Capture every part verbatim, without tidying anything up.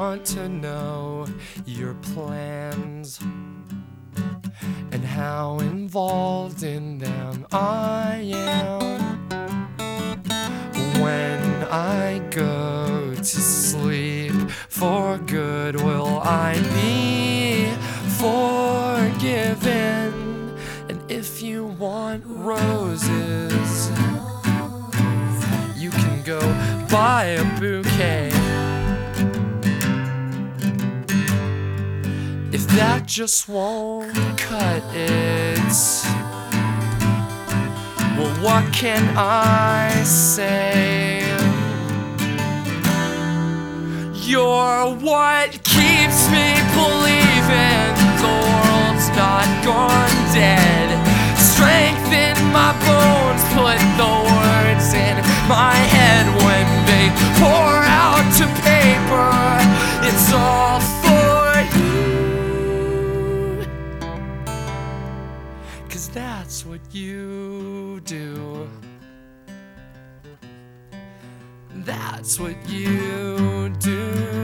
want to know your plans and how involved in them I am. When I go to sleep for good, will I be forgiven? And if you want roses, you can go buy a bouquet. If that just won't cut it, well, what can I say? You're what keeps me believing the world's not gone dead. Strength in my bones, put the words in my head when they pour out to paper. It's all for you, 'cause that's what you do. That's what you do.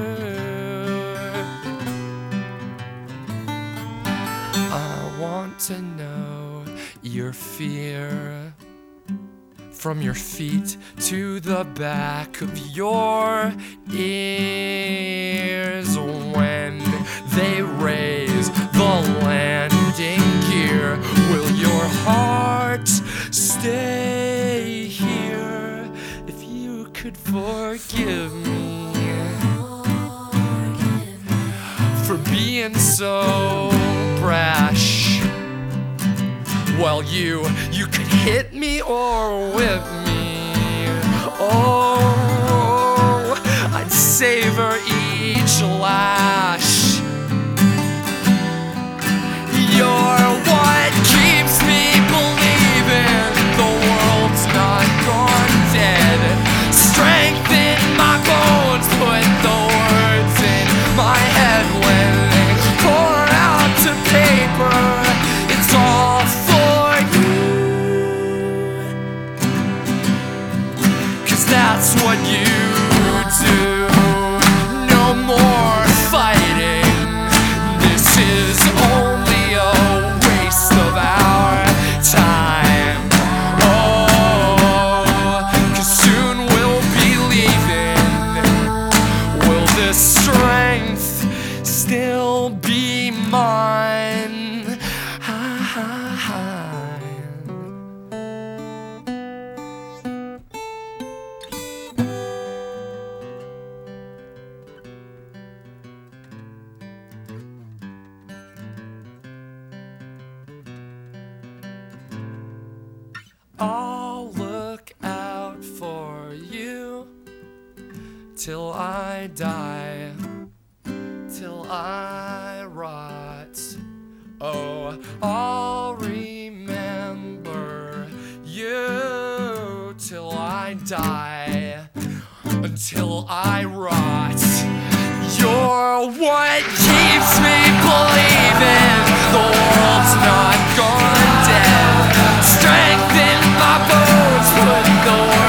I want to know your fear, from your feet to the back of your ears. When they raise the landing gear, will your heart stay here? If you could forgive me for being so brash, well, you, you could hit me or whip me. Oh, I'd savor each lash. You're what keeps me believing the world's not gone dead. Strength in my bones, put the words in my head when they pour out to paper. It's all for you, 'cause that's what you do. No more fighting. This is only a waste of our time. Oh, 'cause soon we'll be leaving. Will this strength still be mine? Ha, ha, ha. I'll look out for you till I die, till I rot. Oh, I'll remember you till I die, until I rot. You're what keeps me believing the world's not gone dead. Strength in my bones, put the